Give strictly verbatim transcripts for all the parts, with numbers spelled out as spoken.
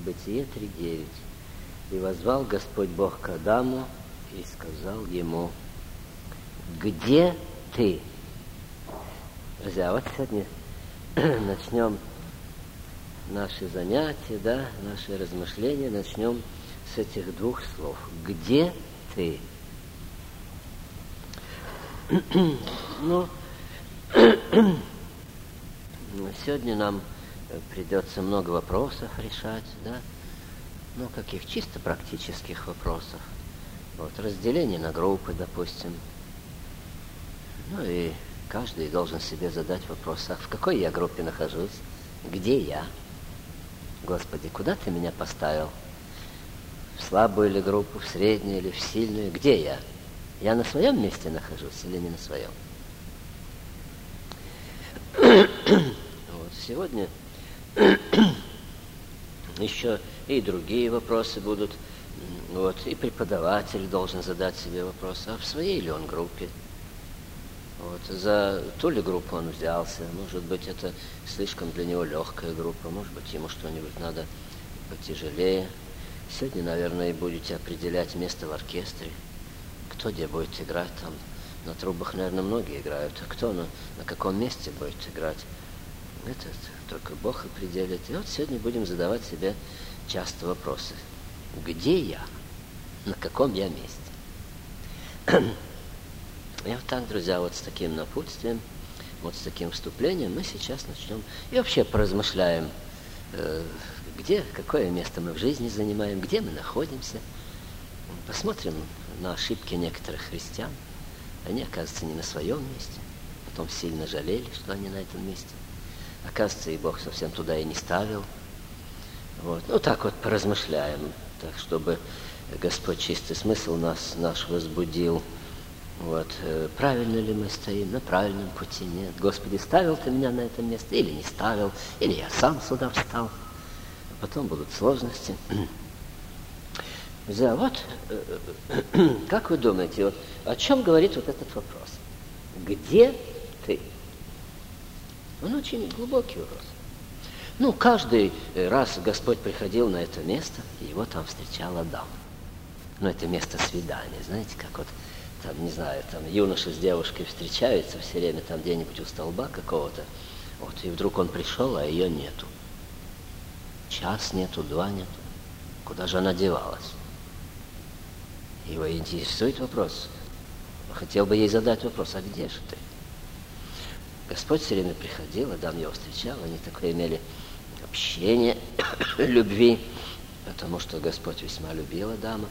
Бытие три девять. И возвал Господь Бог к Адаму и сказал ему: где ты? Друзья, вот сегодня начнем наши занятия, да, наши размышления, начнем с этих двух слов. Где ты? Ну, сегодня нам придется много вопросов решать, да, ну, каких чисто практических вопросов. Вот, разделение на группы, допустим. Ну, и каждый должен себе задать вопрос: а в какой я группе нахожусь? Где я? Господи, куда ты меня поставил? В слабую ли группу, в среднюю или в сильную? Где я? Я на своем месте нахожусь или не на своем? Вот сегодня еще и другие вопросы будут. Вот, и преподаватель должен задать себе вопрос: а в своей ли он группе? Вот, за ту ли группу он взялся? Может быть, это слишком для него легкая группа, может быть, ему что-нибудь надо потяжелее. Сегодня, наверное, будете определять место в оркестре. Кто где будет играть там? На трубах, наверное, многие играют. А кто на, на каком месте будет играть? Это только Бог определит. И вот сегодня будем задавать себе часто вопросы. Где я? На каком я месте? И вот так, друзья, вот с таким напутствием, вот с таким вступлением мы сейчас начнем. И вообще поразмышляем, э, где, какое место мы в жизни занимаем, где мы находимся. Посмотрим на ошибки некоторых христиан. Они, оказывается, не на своем месте. Потом сильно жалели, что они на этом месте. Оказывается, и Бог совсем туда и не ставил. Вот. Ну, так вот поразмышляем, так, чтобы Господь чистый смысл нас, наш возбудил. Вот. Правильно ли мы стоим, на правильном пути? Нет. Господи, ставил ты меня на это место или не ставил, или я сам сюда встал. А потом будут сложности. Друзья, вот, как вы думаете, вот, о чем говорит вот этот вопрос? Где ты? Он очень глубокий вопрос. Ну, каждый раз Господь приходил на это место, и его там встречал Адам. Ну, это место свидания, знаете, как вот, там, не знаю, там юноша с девушкой встречаются все время там где-нибудь у столба какого-то, вот, и вдруг он пришел, а ее нету. Час нету, два нету. Куда же она девалась? Его интересует вопрос. Хотел бы ей задать вопрос: а где же ты? Господь все время приходил, Адам его встречал, они такое имели общение любви, потому что Господь весьма любил Адама.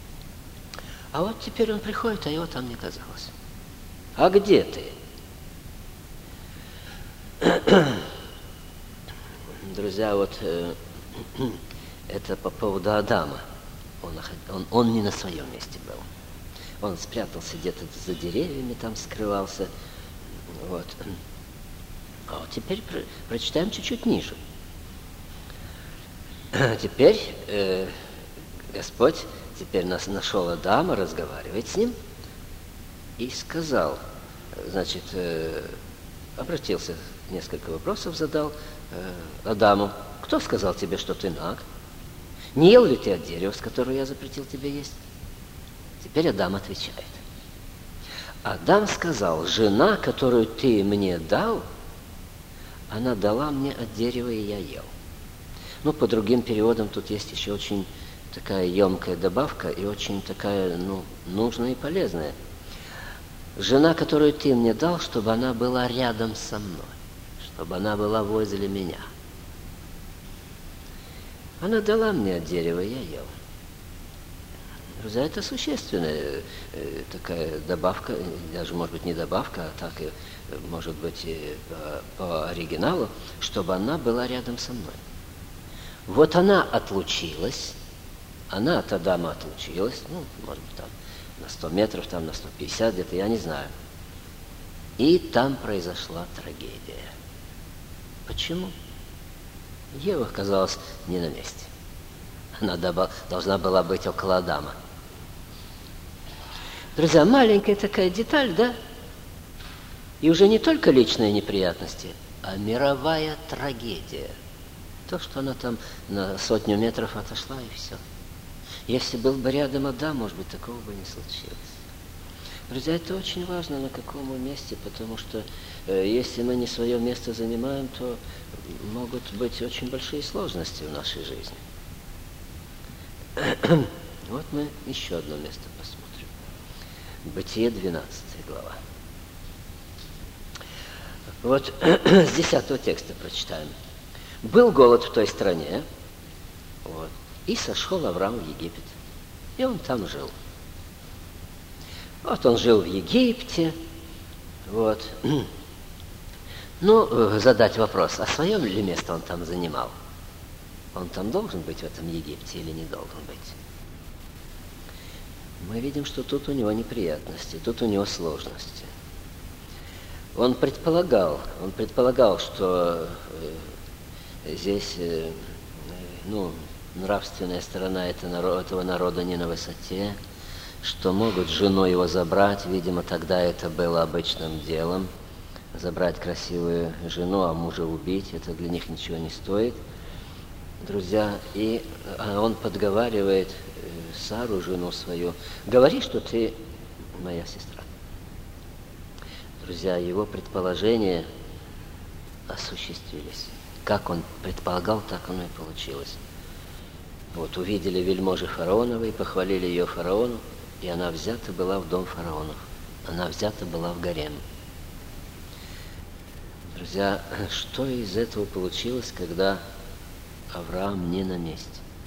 А вот теперь он приходит, а его там не казалось. А где ты? Друзья, вот э, это по поводу Адама. Он, он, он не на своем месте был. Он спрятался где-то за деревьями, там скрывался. Вот. А вот теперь про, прочитаем чуть-чуть ниже. Теперь э, Господь теперь нас нашел Адама, разговаривает с ним и сказал, значит, э, обратился, несколько вопросов задал э, Адаму. Кто сказал тебе, что ты наг? Не ел ли ты от дерева, с которого я запретил тебе есть? Теперь Адам отвечает. Адам сказал: жена, которую ты мне дал, она дала мне от дерева, и я ел. Ну, по другим переводам тут есть еще очень такая емкая добавка и очень такая, ну, нужная и полезная. Жена, которую ты мне дал, чтобы она была рядом со мной, чтобы она была возле меня. Она дала мне от дерева, я ел. Друзья, это существенная э, такая добавка, даже, может быть, не добавка, а так, и, может быть, и по, по оригиналу, чтобы она была рядом со мной. Вот она отлучилась, она от Адама отлучилась, ну, может быть, там на сто метров, там на сто пятьдесят где-то, я не знаю. И там произошла трагедия. Почему? Ева оказалась не на месте. Она должна была быть около Адама. Друзья, маленькая такая деталь, да? И уже не только личные неприятности, а мировая трагедия. То, что она там на сотню метров отошла, и все. Если был бы рядом Адам, может быть, такого бы не случилось. Друзья, это очень важно, на каком мы месте, потому что э, если мы не свое место занимаем, то могут быть очень большие сложности в нашей жизни. Вот мы еще одно место посмотрим. Бытие, двенадцатая глава. Вот с десятого текста прочитаем. Был голод в той стране, вот, и сошел Авраам в Египет, и он там жил. Вот он жил в Египте, вот. Ну, задать вопрос, а свое ли место он там занимал? Он там должен быть, в этом Египте, или не должен быть? Мы видим, что тут у него неприятности, тут у него сложности. Он предполагал, он предполагал, что э, здесь, э, ну, нравственная сторона этого народа не на высоте, что могут жену его забрать. Видимо, тогда это было обычным делом. Забрать красивую жену, а мужа убить, это для них ничего не стоит. Друзья, и он подговаривает Сару, жену свою, говори, что ты моя сестра. Друзья, его предположения осуществились. Как он предполагал, так оно и получилось. Вот увидели вельможи фараоновы и похвалили ее фараону, и она взята была в дом фараонов. Она взята была в гарем. Друзья, что из этого получилось, когда Авраам не на месте?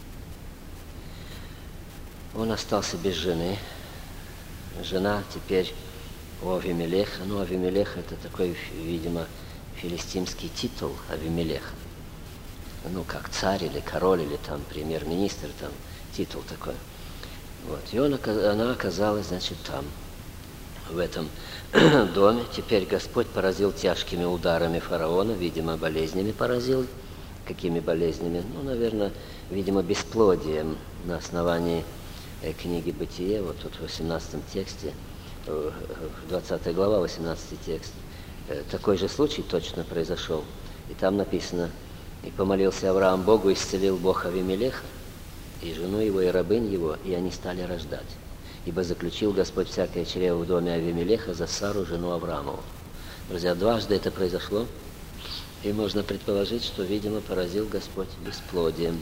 Он остался без жены. Жена теперь у Авимелеха. Ну, Авимелех — это такой, видимо, филистимский титул Авимелеха. Ну, как царь или король, или там премьер-министр, там титул такой. Вот. И он, она оказалась, значит, там, в этом доме. Теперь Господь поразил тяжкими ударами фараона, видимо, болезнями поразил. Какими болезнями? Ну, наверное, видимо, бесплодием на основании книги «Бытие», вот тут в восемнадцатом тексте, двадцатая глава, восемнадцатый текст, такой же случай точно произошел. И там написано: «И помолился Авраам Богу, исцелил Бог Авимелеха, и жену его, и рабынь его, и они стали рождать. Ибо заключил Господь всякое чрево в доме Авимелеха за Сару, жену Авраамову». Друзья, дважды это произошло, и можно предположить, что, видимо, поразил Господь бесплодием.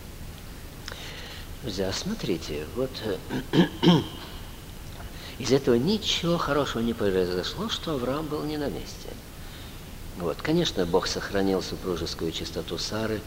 Друзья, смотрите, вот из этого ничего хорошего не произошло, что Авраам был не на месте. Вот, конечно, Бог сохранил супружескую чистоту Сары,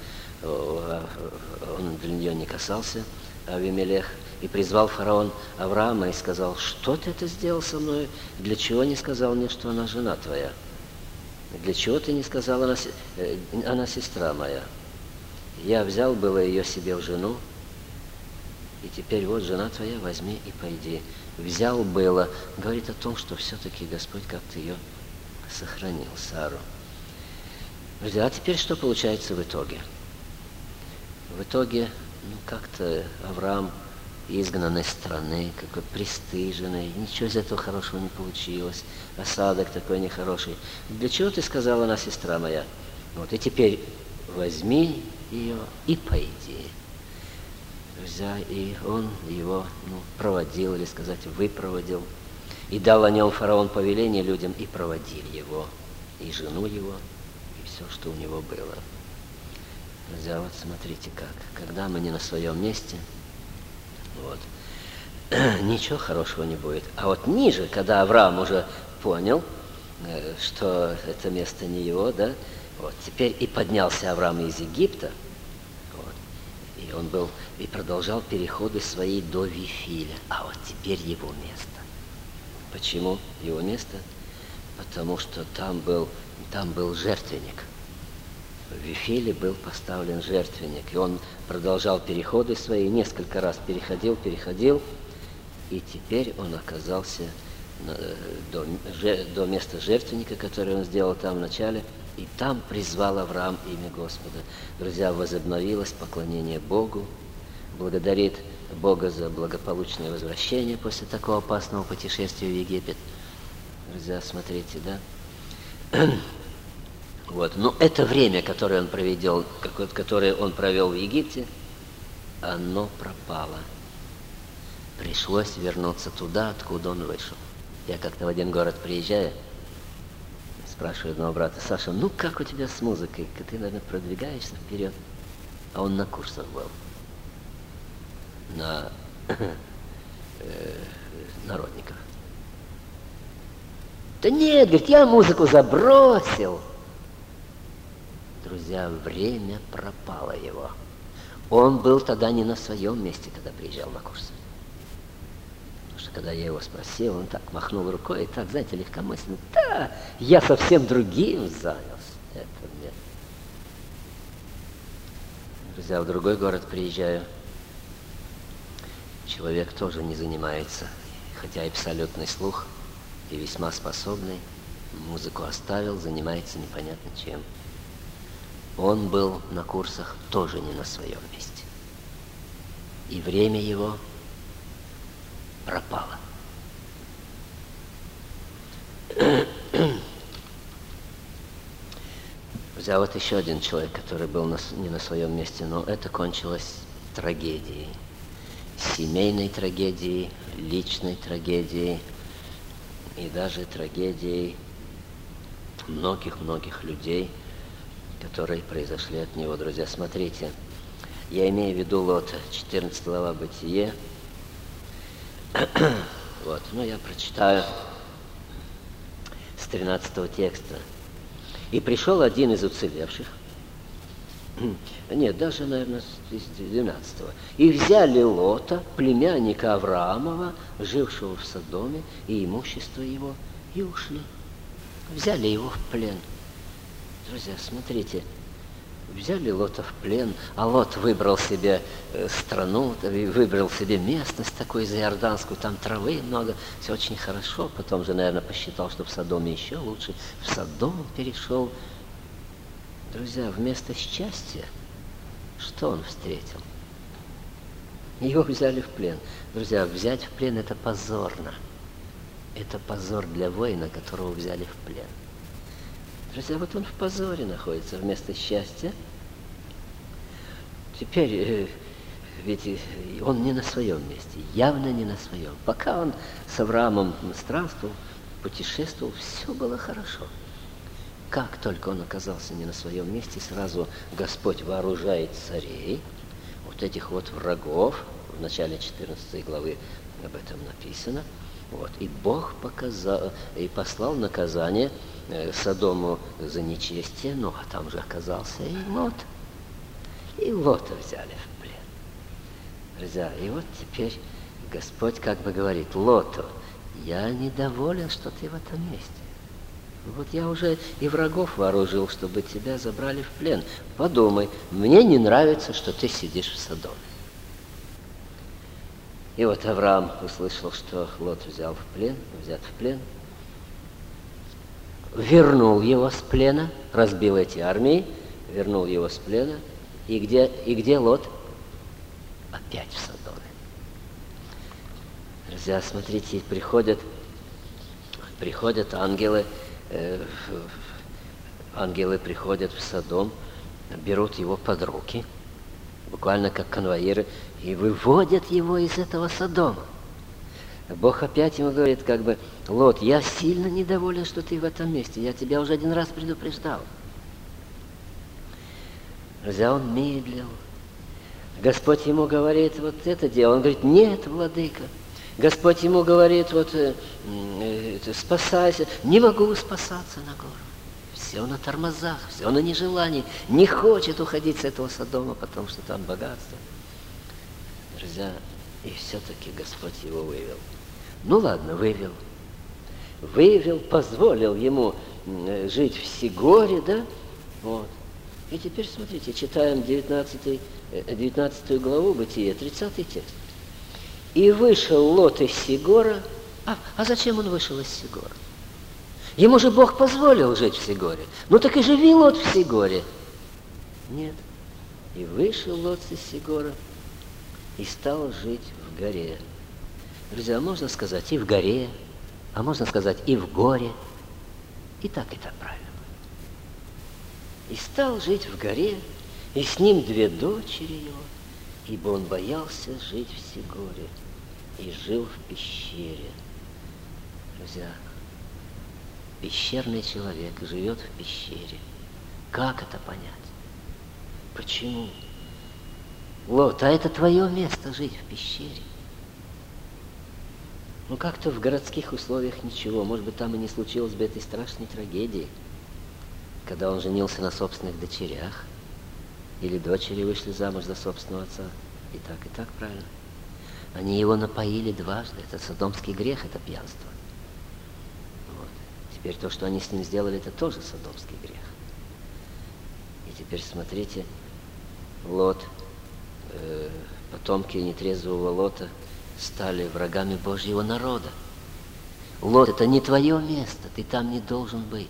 он для нее не касался, Авимелех, и призвал фараон Авраама и сказал: что ты это сделал со мной? Для чего не сказал мне, что она жена твоя? Для чего ты не сказал, она, она сестра моя? Я взял было ее себе в жену, и теперь вот жена твоя, возьми и пойди. Взял было, говорит о том, что все-таки Господь как-то ее сохранил, Сару. Друзья, а теперь что получается в итоге? В итоге, ну, как-то Авраам изгнан из страны, какой пристыженный, ничего из этого хорошего не получилось, осадок такой нехороший. Для чего ты сказала, она сестра моя? Вот, и теперь возьми ее и пойди. Друзья, и он его, ну, проводил, или сказать, выпроводил, и дал о нем фараон повеление людям, и проводили его, и жену его, и все, что у него было. Друзья, вот смотрите как, когда мы не на своем месте, вот, ничего хорошего не будет. А вот ниже, когда Авраам уже понял, что это место не его, да, вот, теперь и поднялся Авраам из Египта, вот, и он был, и продолжал переходы свои до Вифиля, а вот теперь его место. Почему его место? Потому что там был, там был жертвенник. В Вифиле был поставлен жертвенник, и он продолжал переходы свои, несколько раз переходил, переходил, и теперь он оказался до, до места жертвенника, который он сделал там в начале, и там призвал Авраам имя Господа. Друзья, возобновилось поклонение Богу, благодарит Бога за благополучное возвращение после такого опасного путешествия в Египет. Друзья, смотрите, да? Вот. Но это время, которое он проведел, которое он провел в Египте, оно пропало. Пришлось вернуться туда, откуда он вышел. Я как-то в один город приезжаю, спрашиваю одного брата: Саша, ну как у тебя с музыкой? Ты, наверное, продвигаешься вперед. А он на курсах был. На э, народников. Да нет, говорит, я музыку забросил. Друзья, время пропало его. Он был тогда не на своем месте, когда приезжал на курсы. Потому что когда я его спросил, он так махнул рукой и так, знаете, легкомысленно: да, я совсем другим занялся. Это нет. Друзья, в другой город приезжаю. Человек тоже не занимается, хотя и абсолютный слух, и весьма способный. Музыку оставил, занимается непонятно чем. Он был на курсах тоже не на своем месте. И время его пропало. Друзья, вот еще один человек, который был на, не на своем месте, но это кончилось трагедией. Семейной трагедией, личной трагедией и даже трагедией многих-многих людей, которые произошли от него. Друзья, смотрите, я имею в виду Лота, четырнадцатая глава Бытие. Вот, ну я прочитаю с тринадцатого текста. «И пришел один из уцелевших». Нет, даже, наверное, с двенадцатого. «И взяли Лота, племянника Авраамова, жившего в Содоме, и имущество его, и ушли». Взяли его в плен. Друзья, смотрите, взяли Лота в плен, а Лот выбрал себе страну, выбрал себе местность такую заиорданскую, там травы много, все очень хорошо. Потом же, наверное, посчитал, что в Содоме еще лучше. В Содом перешел. Друзья, вместо счастья, что он встретил? Его взяли в плен. Друзья, взять в плен — это позорно. Это позор для воина, которого взяли в плен. Друзья, вот он в позоре находится вместо счастья. Теперь, э, ведь он не на своем месте, явно не на своем. Пока он с Авраамом странствовал, путешествовал, все было хорошо. Как только он оказался не на своем месте, сразу Господь вооружает царей, вот этих вот врагов. В начале четырнадцатой главы об этом написано. Вот. И Бог показал, и послал наказание Содому за нечестие, ну а там же оказался и Лот. И Лота взяли в плен. Друзья, и вот теперь Господь как бы говорит: Лоту, я недоволен, что ты в этом месте. Вот я уже и врагов вооружил, чтобы тебя забрали в плен. Подумай, мне не нравится, что ты сидишь в Содоме. И вот Авраам услышал, что Лот взял в плен, взят в плен, вернул его с плена, разбил эти армии, вернул его с плена. И где, и где Лот? Опять в Содоме. Друзья, смотрите, приходят, приходят ангелы, э, ангелы приходят в Содом, берут его под руки, буквально как конвоиры, и выводят его из этого Содома. Бог опять ему говорит, как бы: Лот, я сильно недоволен, что ты в этом месте. Я тебя уже один раз предупреждал. Друзья, он медлил. Господь ему говорит: вот это дело. Он говорит: нет, владыка. Господь ему говорит: вот э, э, спасайся. Не могу спасаться на гору. Все на тормозах, все на нежелании. Не хочет уходить с этого Содома, потому что там богатство. Друзья, и все-таки Господь его вывел. Ну ладно, вывел. Вывел, позволил ему жить в Сигоре, да? Вот. И теперь, смотрите, читаем девятнадцатую главу Бытия, тридцатый текст. «И вышел Лот из Сигора». А, а зачем он вышел из Сигора? Ему же Бог позволил жить в Сигоре. Ну так и живи, Лот, в Сигоре. Нет. «И вышел Лот из Сигора и стал жить в горе». Друзья, можно сказать и в горе, а можно сказать и в горе. И так, и так правильно. и стал жить в горе, и с ним две дочери его, ибо он боялся жить в Сигоре и жил в пещере. Друзья, пещерный человек живет в пещере. Как это понять? Почему? Лот, а это твое место жить в пещере. Ну как-то в городских условиях ничего. Может быть, там и не случилось бы этой страшной трагедии, когда он женился на собственных дочерях, или дочери вышли замуж за собственного отца. И так, и так правильно. Они его напоили дважды. Это содомский грех, это пьянство. Вот. Теперь то, что они с ним сделали, это тоже содомский грех. И теперь смотрите, Лот, э, потомки нетрезвого Лота стали врагами Божьего народа. Лот, это не твое место, ты там не должен быть.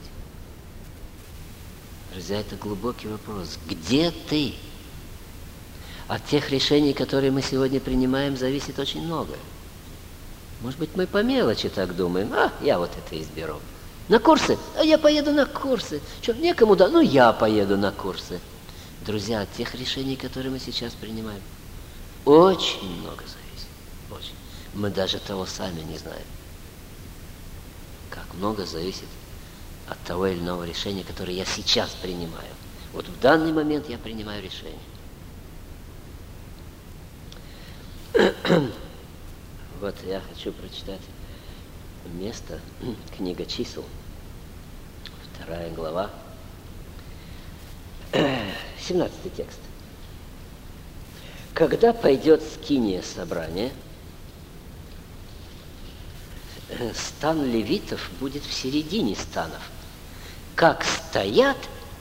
Друзья, это глубокий вопрос. Где ты? От тех решений, которые мы сегодня принимаем, зависит очень многое. Может быть, мы по мелочи так думаем. А, я вот это изберу. На курсы? А я поеду на курсы. Что, некому, да? Ну, я поеду на курсы. Друзья, от тех решений, которые мы сейчас принимаем, очень много зависит. Очень. Мы даже того сами не знаем. Как много зависит от того или иного решения, которое я сейчас принимаю. Вот в данный момент я принимаю решение. Вот я хочу прочитать место, книга чисел, вторая глава, семнадцатый текст. Когда пойдет скиния собрания, стан левитов будет в середине станов. Как стоят,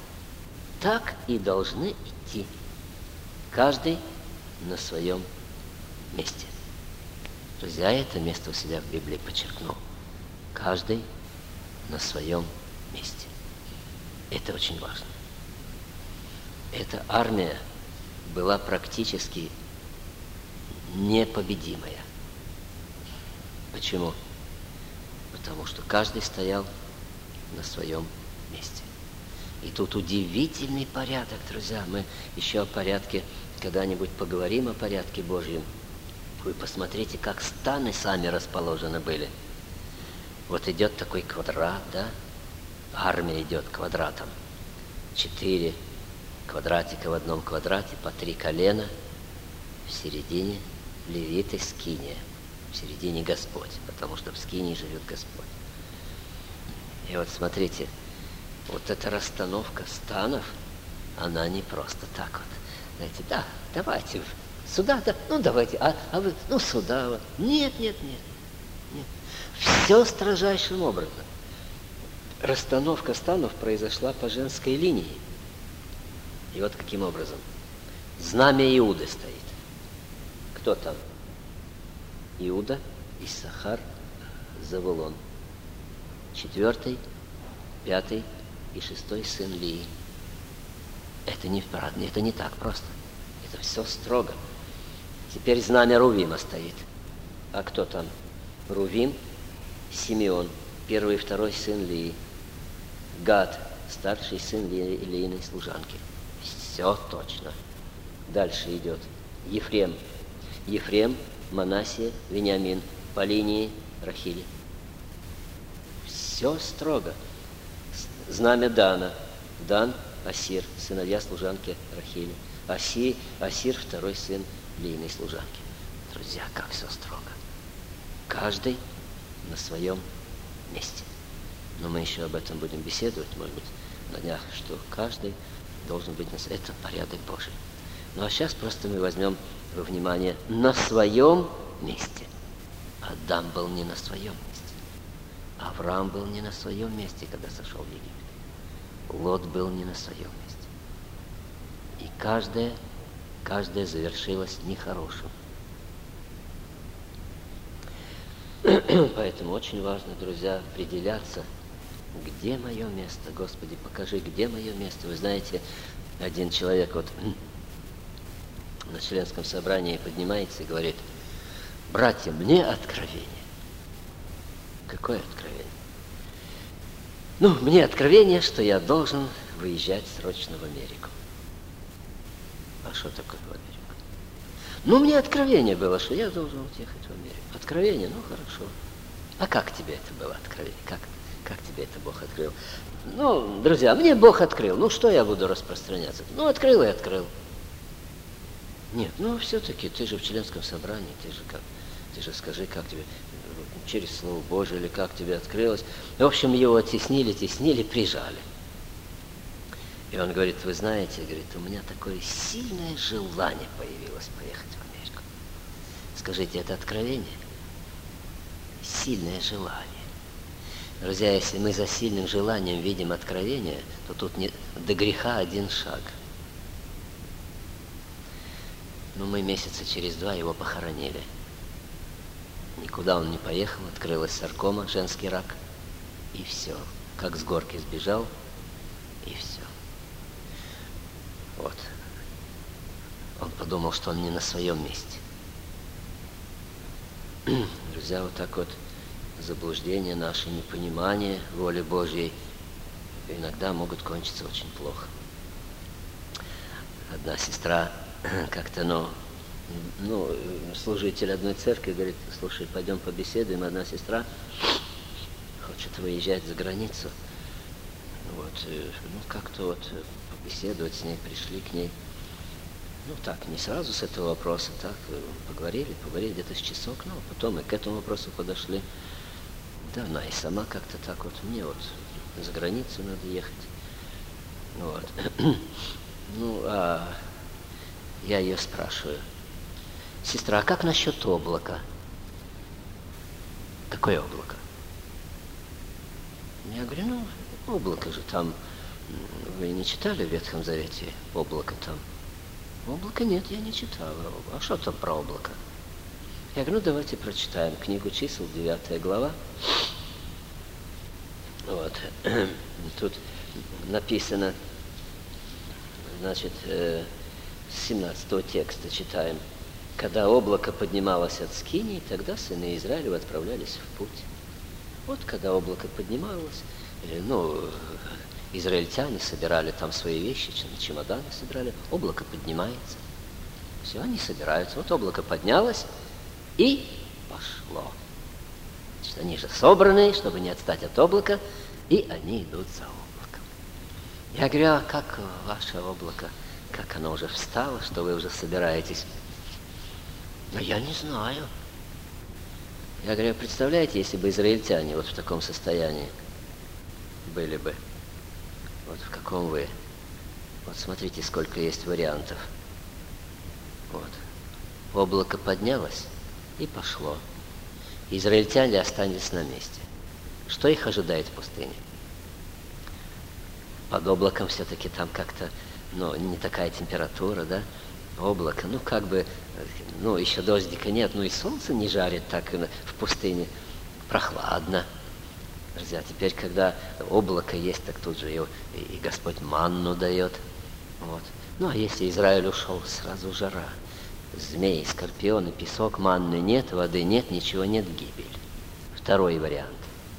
так и должны идти. Каждый на своем месте. Друзья, это место у себя в Библии подчеркнул. Каждый на своем месте. Это очень важно. Эта армия была практически непобедимая. Почему? Потому что каждый стоял на своем месте. И тут удивительный порядок, друзья. Мы еще о порядке когда-нибудь поговорим, о порядке Божьем. Вы посмотрите, как станы сами расположены были. Вот идет такой квадрат, да? Армия идет квадратом. Четыре квадратика в одном квадрате, по три колена. В середине левиты, скиния. В середине Господь, потому что в скинии живет Господь. И вот смотрите, вот эта расстановка станов, она не просто так вот. Знаете, да, давайте сюда, да, ну давайте, а, а вы, ну сюда вот. Нет, нет, нет, нет. Все строжайшим образом. Расстановка станов произошла по женской линии. И вот каким образом. Знамя Иуды стоит. Кто там? Иуда, Иссахар, Завулон. Четвертый, пятый и шестой сын Лии. Это не, это не так просто. Это все строго. Теперь знамя Рувима стоит. А кто там? Рувим, Симеон, первый и второй сын Лии. Гад, старший сын Ли, Лииной служанки. Все точно. Дальше идет Ефрем. Ефрем, Манассия, Вениамин. По линии Рахили. Все строго. Знамя Дана. Дан, Асир, сыновья служанки Рахили. Аси, Асир, второй сын Лииной служанки. Друзья, как все строго. Каждый на своем месте. Но мы еще об этом будем беседовать, может быть, на днях, что каждый должен быть на своем. Это порядок Божий. Ну а сейчас просто мы возьмем во внимание на своем месте. Адам был не на своем месте. Авраам был не на своем месте, когда сошел в Египет. Лот был не на своем месте. И каждое, каждое завершилось нехорошим. Поэтому очень важно, друзья, определяться, где мое место. Господи, покажи, где мое место. Вы знаете, один человек вот на членском собрании поднимается и говорит: братья, мне откровение. Какое откровение? Ну, мне откровение, что я должен выезжать срочно в Америку. А что такое в Америку? Ну, мне откровение было, что я должен уехать в Америку. Откровение, ну хорошо. А как тебе это было откровение? Как, как тебе это Бог открыл? Ну, друзья, мне Бог открыл. Ну, что я буду распространяться? Ну, открыл и открыл. Нет, ну, все-таки ты же в членском собрании, ты же как, ты же скажи, как тебе, через Слово Божие или как тебе открылось. В общем, его теснили, теснили, прижали. И он говорит, вы знаете, говорит, у меня такое сильное желание появилось поехать в Америку. Скажите, это откровение? Сильное желание. Друзья, если мы за сильным желанием видим откровение, то тут не, до греха один шаг. Но мы месяца через два его похоронили. Никуда он не поехал, открылась саркома, женский рак, и все. Как с горки сбежал, и все. Вот. Он подумал, что он не на своем месте. Друзья, вот так вот заблуждение наше, непонимание воли Божьей иногда могут кончиться очень плохо. Одна сестра как-то, ну, ну, служитель одной церкви говорит, слушай, пойдем побеседуем. Одна сестра хочет выезжать за границу. Вот, ну, как-то вот побеседовать с ней, пришли к ней. Ну, так, не сразу с этого вопроса, так, поговорили, поговорили где-то с часок, ну, потом и к этому вопросу подошли. Да, она и сама как-то так вот, мне вот за границу надо ехать. Вот. Ну, а я ее спрашиваю, сестра, а как насчет облака? Какое облако? Я говорю, ну, облако же там, вы не читали в Ветхом Завете облако там? Облака нет, я не читал. А что там про облако? Я говорю, ну давайте прочитаем книгу чисел, девятая глава. Вот. Тут написано, значит, с семнадцатого текста читаем. Когда облако поднималось от Скинии, тогда сыны Израилева отправлялись в путь. Вот когда облако поднималось, ну, израильтяне собирали там свои вещи, чемоданы собирали, облако поднимается. Все, они собираются. Вот облако поднялось и пошло. Значит, они же собраны, чтобы не отстать от облака, и они идут за облаком. Я говорю, а как ваше облако, как оно уже встало, что вы уже собираетесь? Ну, я не знаю. Я говорю, представляете, если бы израильтяне вот в таком состоянии были бы, вот в каком вы, вот смотрите, сколько есть вариантов. Вот. Облако поднялось и пошло. Израильтяне остались на месте. Что их ожидает в пустыне? Под облаком все-таки там как-то, ну, не такая температура, да? Облако, ну, как бы, ну, еще дождика нет, ну, и солнце не жарит так в пустыне. Прохладно. Друзья, теперь, когда облако есть, так тут же его и Господь манну дает. Вот. Ну, а если Израиль ушел, сразу жара. Змеи, скорпионы, песок, манны нет, воды нет, ничего нет, гибель. Второй вариант.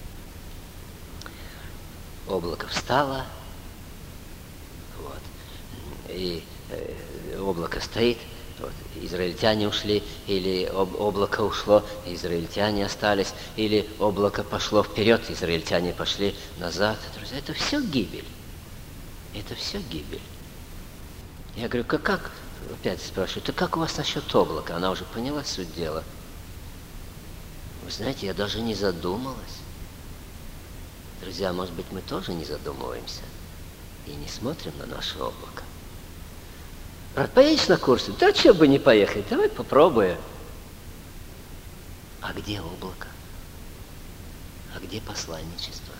Облако встало, вот, и э, облако стоит, вот, израильтяне ушли, или об, облако ушло, израильтяне остались, или облако пошло вперед, израильтяне пошли назад. Друзья, это все гибель. Это все гибель. Я говорю, как, как? Опять спрашиваю, это как у вас насчет облака? Она уже поняла суть дела. Вы знаете, я даже не задумалась. Друзья, может быть, мы тоже не задумываемся и не смотрим на наше облако. Брат, поедешь на курсы? Да что бы не поехать, давай попробуем. А где облако? А где посланничество?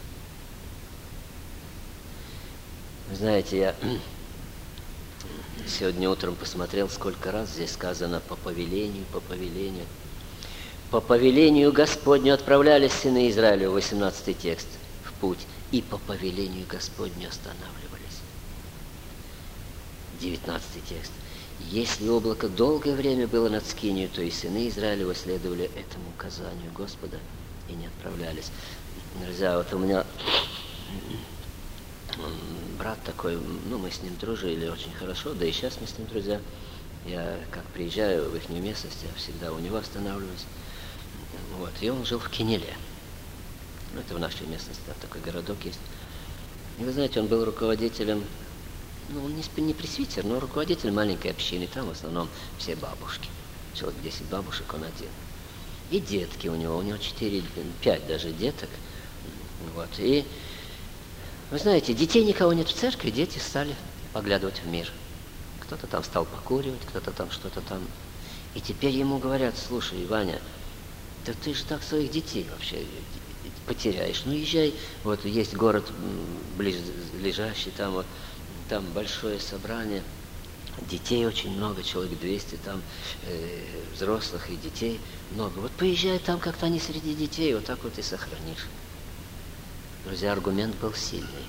Вы знаете, я сегодня утром посмотрел, сколько раз здесь сказано по повелению, по повелению. По повелению Господню отправлялись сыны Израиля, восемнадцатый текст, в путь, и по повелению Господню останавливались. девятнадцатый текст. Если облако долгое время было над Скинию, то и сыны Израилева следовали этому указанию Господа и не отправлялись. Друзья, вот у меня брат такой, ну, мы с ним дружили очень хорошо, да и сейчас мы с ним друзья. Я как приезжаю в их местность, я всегда у него останавливаюсь. Вот, и он жил в Кинеле. Ну, это в нашей местности, там такой городок есть. И вы знаете, он был руководителем, ну, он не, не пресвитер, но руководитель маленькой общины. Там в основном все бабушки. Человек десять бабушек, он один. И детки у него, у него четыре, пять даже деток. Вот, и вы знаете, детей никого нет в церкви, дети стали поглядывать в мир. Кто-то там стал покуривать, кто-то там что-то там. И теперь ему говорят: слушай, Ваня, да ты же так своих детей вообще потеряешь. Ну, езжай, вот есть город близлежащий, там вот, там большое собрание, детей очень много, человек двести, там э, взрослых и детей много. Вот поезжай там, как-то они среди детей, вот так вот и сохранишь. Друзья, аргумент был сильный.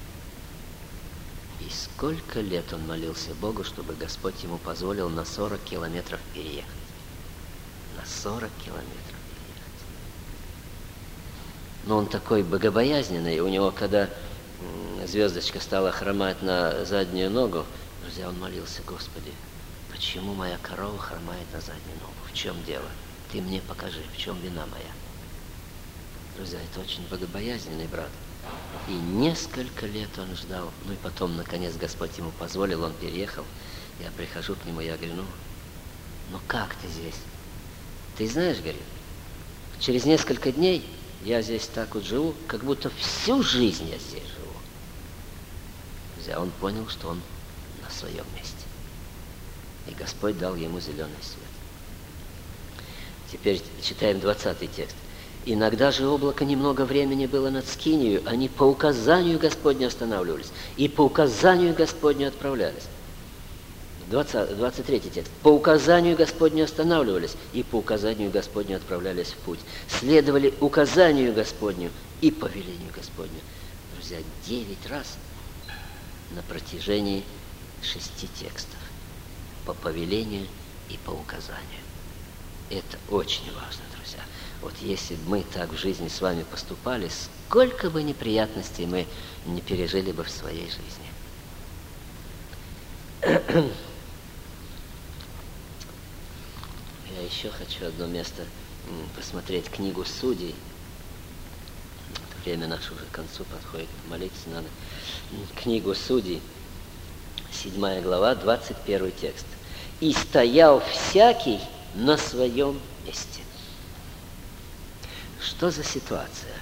И сколько лет он молился Богу, чтобы Господь ему позволил на сорок километров переехать. На сорок километров переехать. Но он такой богобоязненный, у него, когда звездочка стала хромать на заднюю ногу, друзья, он молился: Господи, почему моя корова хромает на заднюю ногу? В чем дело? Ты мне покажи, в чем вина моя. Друзья, это очень богобоязненный брат. И несколько лет он ждал. Ну и потом, наконец, Господь ему позволил, он переехал. Я прихожу к нему, я говорю: ну, ну как ты здесь? Ты знаешь, говорит, через несколько дней я здесь так вот живу, как будто всю жизнь я здесь живу. Друзья, он понял, что он на своем месте. И Господь дал ему зеленый свет. Теперь читаем двадцатый текст. Иногда же облако немного времени было над Скинию, они по указанию Господню останавливались, и по указанию Господню отправлялись. двадцать, двадцать третий текст. По указанию Господню останавливались, и по указанию Господню отправлялись в путь. Следовали указанию Господню и повелению Господню. Друзья, девять раз на протяжении шести текстов. По повелению и по указанию. Это очень важно, друзья. Вот если бы мы так в жизни с вами поступали, сколько бы неприятностей мы не пережили бы в своей жизни. Я еще хочу одно место посмотреть, книгу Судей. Время наше уже к концу подходит, молиться надо. Книгу Судей, седьмая глава, двадцать первый текст. «И стоял всякий на своем месте». Что за ситуация?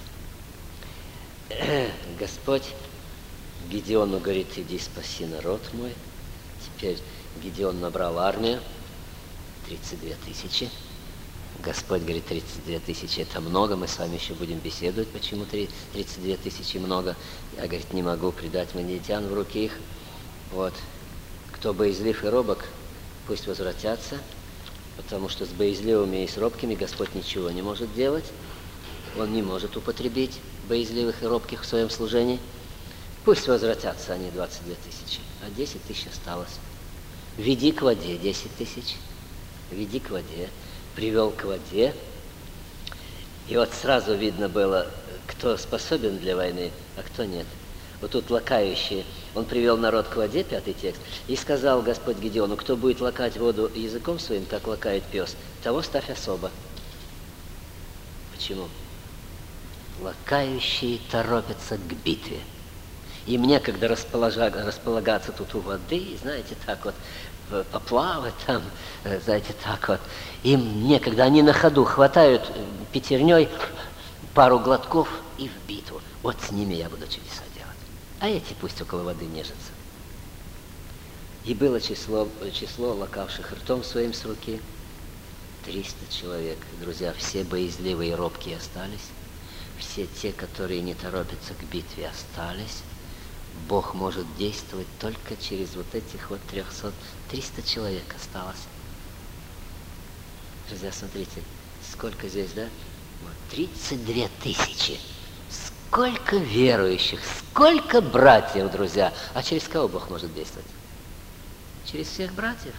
Господь Гедеону говорит: иди спаси народ мой. Теперь Гедеон набрал армию, тридцать две тысячи. Господь говорит: тридцать две тысячи это много, мы с вами еще будем беседовать, почему тридцать две тысячи много. Я, говорит, не могу предать мадианитян в руки их. Вот. Кто боязлив и робок, пусть возвратятся, потому что с боязливыми и с робкими Господь ничего не может делать. Он не может употребить боязливых и робких в своем служении. Пусть возвратятся они, двадцать две тысячи, а десять тысяч осталось. Веди к воде, десять тысяч. Веди к воде. Привел к воде. И вот сразу видно было, кто способен для войны, а кто нет. Вот тут лакающие. Он привел народ к воде, пятый текст, и сказал Господь Гедеону: кто будет лакать воду языком своим, как лакает пес, того ставь особо. Почему? Лакающие торопятся к битве. Им некогда располагаться тут у воды, знаете, так вот, поплавать там, знаете, так вот. Им некогда, они на ходу хватают пятерней пару глотков и в битву. Вот с ними я буду чудеса делать. А эти пусть около воды нежатся. И было число, число лакавших ртом своим с руки триста человек. Друзья, все боязливые и робкие остались. Все те, которые не торопятся к битве, остались. Бог может действовать только через вот этих вот трехсот. триста человек осталось. Друзья, смотрите, сколько здесь, да? Вот, тридцать две тысячи. Сколько верующих, сколько братьев, друзья. А через кого Бог может действовать? Через всех братьев?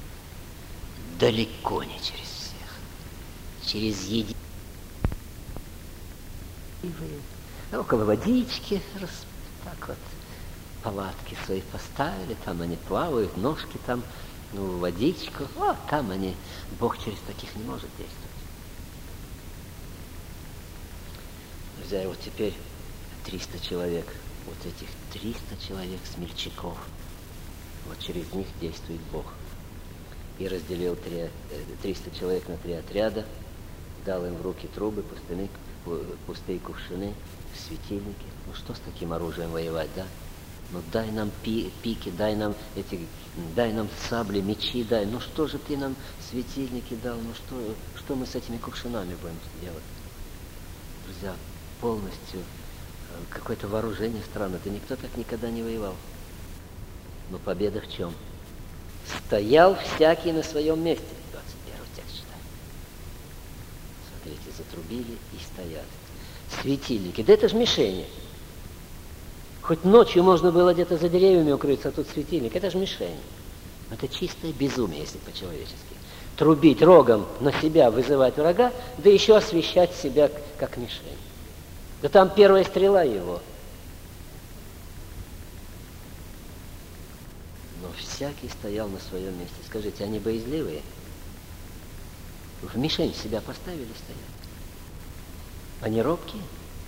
Далеко не через всех. Через единицу. Около водички, так вот, палатки свои поставили, там они плавают, ножки там, ну, в водичку, вот там они, Бог через таких не может действовать. Друзья, и вот теперь триста человек, вот этих триста человек смельчаков, вот через них действует Бог. И разделил три, триста человек на три отряда, дал им в руки трубы, пустыны, пустые кувшины, светильники. Ну что с таким оружием воевать, да? Ну дай нам пи, пики, дай нам эти, дай нам сабли, мечи, дай. Ну что же ты нам светильники дал? Ну что, что мы с этими кувшинами будем делать? Друзья, полностью какое-то вооружение странное. Да никто так никогда не воевал. Но победа в чем? Стоял всякий на своем месте. двадцать первый текст читаем. Смотрите, затрубили и стоят. Светильники. Да это же мишени. Хоть ночью можно было где-то за деревьями укрыться, а тут светильник. Это же мишень. Это чистое безумие, если по-человечески. Трубить рогом на себя, вызывать врага, да еще освещать себя как мишень. Да там первая стрела его. Но всякий стоял на своем месте. Скажите, они боязливые? В мишень себя поставили стоять. Они робкие?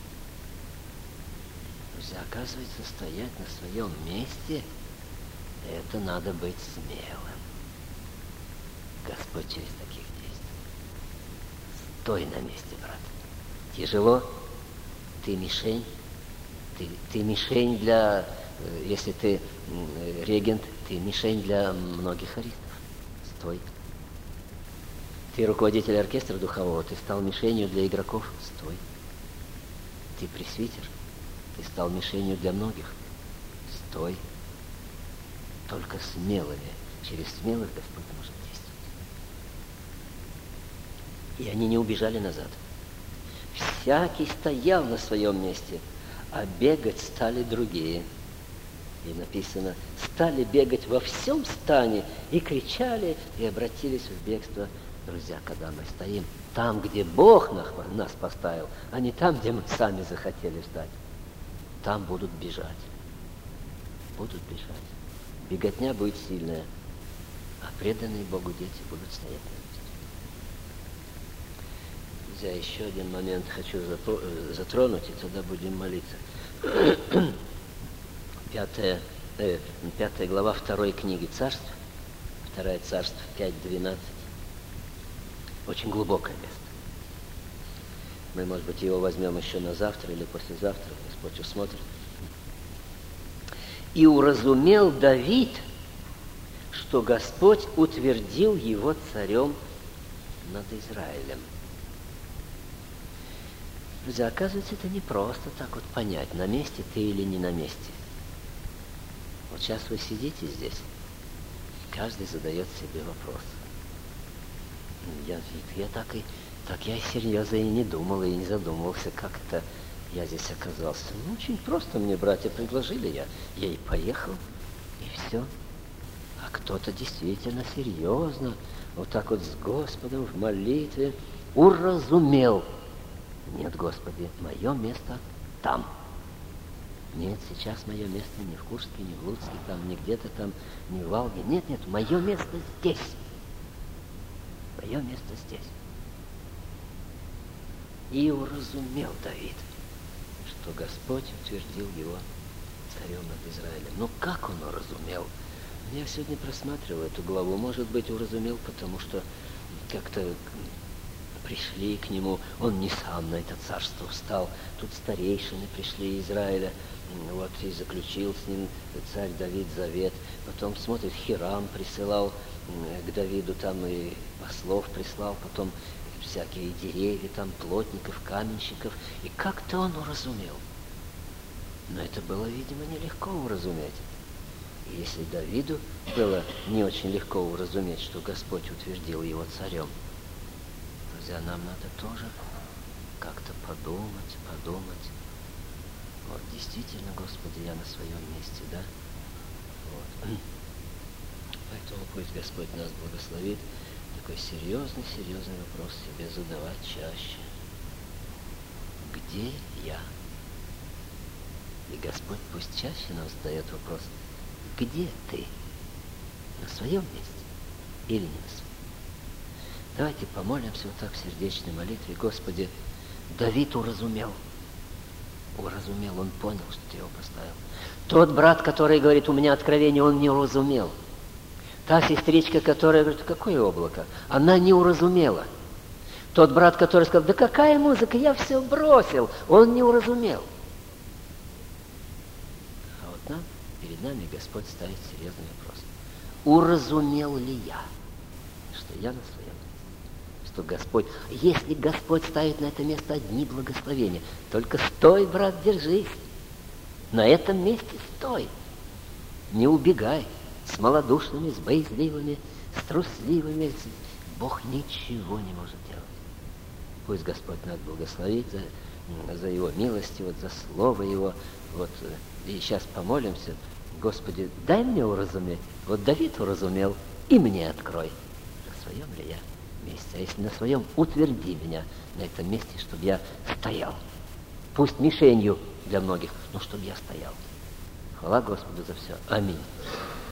Друзья, оказывается, стоять на своем месте, это надо быть смелым. Господь через таких действует. Стой на месте, брат. Тяжело? Ты мишень? Ты, ты мишень для... Если ты регент, ты мишень для многих аристов. Стой. Ты руководитель оркестра духового, ты стал мишенью для игроков. Стой. Ты пресвитер, ты стал мишенью для многих. Стой. Только смелыми, через смелых Господь может действовать. И они не убежали назад. Всякий стоял на своем месте, а бегать стали другие. И написано, стали бегать во всем стане, и кричали, и обратились в бегство. Друзья, когда мы стоим там, где Бог нас поставил, а не там, где мы сами захотели встать, там будут бежать. Будут бежать. Беготня будет сильная, а преданные Богу дети будут стоять на месте. Друзья, еще один момент хочу затронуть, и тогда будем молиться. Пятая, э, пятая глава второй книги Царств, второе Царство пять двенадцать. Очень глубокое место. Мы, может быть, его возьмем еще на завтра или послезавтра, Господь усмотрит. «И уразумел Давид, что Господь утвердил его царем над Израилем». Друзья, оказывается, это не просто так вот понять, на месте ты или не на месте. Вот сейчас вы сидите здесь, каждый задает себе вопрос. Я, я так и так я серьезно и не думал, и не задумывался, как это я здесь оказался. Ну, очень просто мне братья предложили, я, я и поехал, и все. А кто-то действительно серьезно, вот так вот с Господом в молитве уразумел. Нет, Господи, мое место там. Нет, сейчас мое место не в Курске, не в Луцке, там, не где-то там, не в Валге. Нет, нет, мое место здесь. Мое место здесь. И уразумел Давид, что Господь утвердил его царем над Израилем. Но как он уразумел? Я сегодня просматривал эту главу. Может быть, уразумел, потому что как-то пришли к нему. Он не сам на это царство встал. Тут старейшины пришли из Израиля. Вот, и заключил с ним царь Давид завет. Потом, смотрит, Хирам присылал к Давиду, там и послов прислал, потом всякие деревья, там плотников, каменщиков. И как-то он уразумел. Но это было, видимо, нелегко уразуметь. И если Давиду было не очень легко уразуметь, что Господь утвердил его царем, друзья, нам надо тоже как-то подумать, подумать. Вот, действительно, Господи, я на своем месте, да? Вот. Поэтому пусть Господь нас благословит. Такой серьезный, серьезный вопрос себе задавать чаще. Где я? И Господь пусть чаще нам задает вопрос: где ты? На своем месте или не на своем? Давайте помолимся вот так в сердечной молитве. Господи, Давид уразумел. Уразумел, он понял, что Ты его поставил. Тот брат, который говорит, у меня откровение, он не уразумел. Та сестричка, которая говорит, какое облако? Она не уразумела. Тот брат, который сказал, да какая музыка, я все бросил, он не уразумел. А вот нам, перед нами Господь ставит серьезный вопрос. Уразумел ли я, что я на своем месте? Что Господь, если Господь ставит на это место одни благословения, только стой, брат, держись. На этом месте стой. Не убегай с малодушными, с боязливыми, с трусливыми. Бог ничего не может делать. Пусть Господь нас благословит за, за Его милость, вот, за Слово Его. Вот, и сейчас помолимся. Господи, дай мне уразуметь. Вот Давид уразумел, и мне открой. На своем ли я месте? А если на своем, утверди меня на этом месте, чтобы я стоял. Пусть мишенью для многих, но чтобы я стоял. Хвала Господу за все. Аминь.